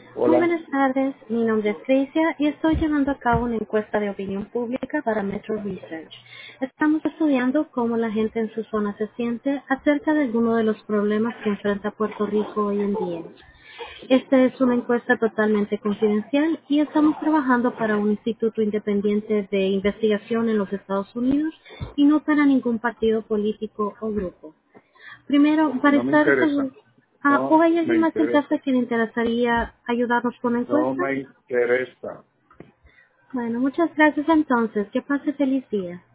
Muy Hola, buenas tardes, mi nombre es Grecia y estoy llevando a cabo una encuesta de opinión pública para Metro Research. Estamos estudiando cómo la gente en su zona se siente acerca de algunos de los problemas que enfrenta Puerto Rico hoy en día. Esta es una encuesta totalmente confidencial y estamos trabajando para un instituto independiente de investigación en los Estados Unidos y no para ningún partido político o grupo. Primero, para no me estar interesa, seguro, ¿o no hay me alguien más en casa interesa, que le interesaría ayudarnos con la no encuesta? me interesa. Bueno, muchas gracias entonces. Que pase feliz día.